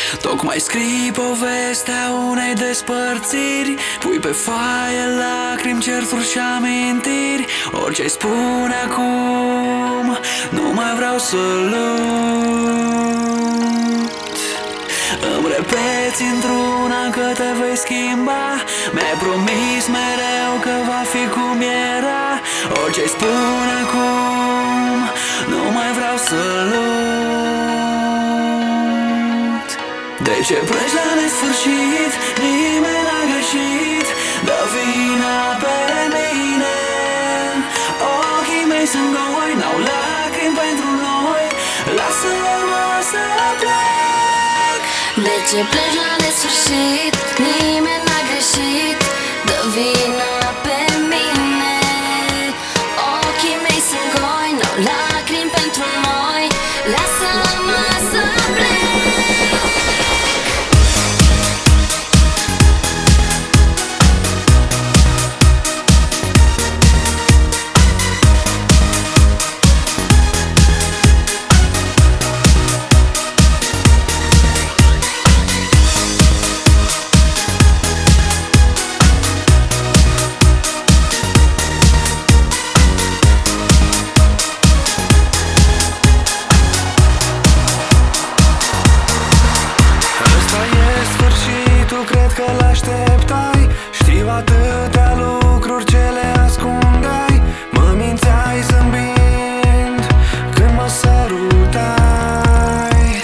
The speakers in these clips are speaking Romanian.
Tocmai scrii povestea unei despărțiri, pui pe foaie lacrimi, certuri și amintiri. Orice-i spune acum, nu mai vreau să lut. Îmi repeți într-una că te vei schimba, mi-ai promis mereu că va fi cum era. Orice-i spune acum, nu mai vreau să lut. De ce pleci la nesfârșit? Nimeni n-a greșit, dă vina pe mine. Ochii mei sunt goi, n-au lacrimi pentru noi. Lasă-mă să plec. De ce pleci la nesfârșit? Nimeni n-a greșit, dă vina pe mine. Ochii mei sunt goi, n-au lacrimi pentru noi. Lasă-mă să plec. Cred că l-așteptai, știu atâtea lucruri ce le ascundeai. Mă mințeai zâmbind când mă sărutai.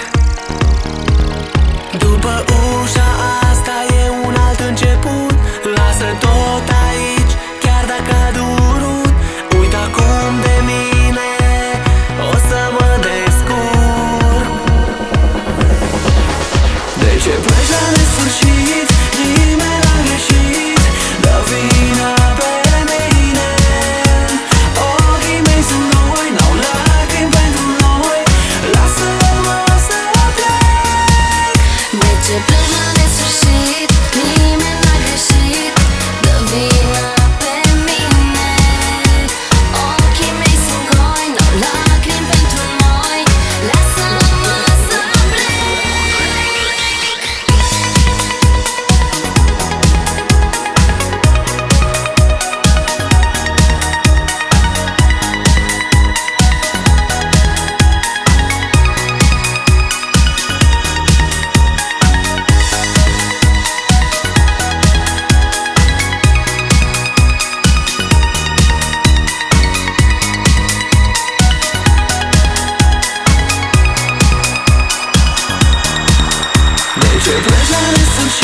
După ușa asta e un alt început. Lasă tot aici, chiar dacă a durut. Uite acum de mine, o să mă descurc. De ce pleci la nesfârșit? Nimeni n-a greșit, dă vina pe mine. Ochii mei sunt goi, n-au lacrimi pentru noi. Lasă-mă să plec. De ce pleci la nesfârșit? Nimeni n-a greșit, dă vina pe mine. Ochii mei sunt goi, n-au lacrimi pentru noi. Lasă-mă să plec. De ce pleci la nesfârșit?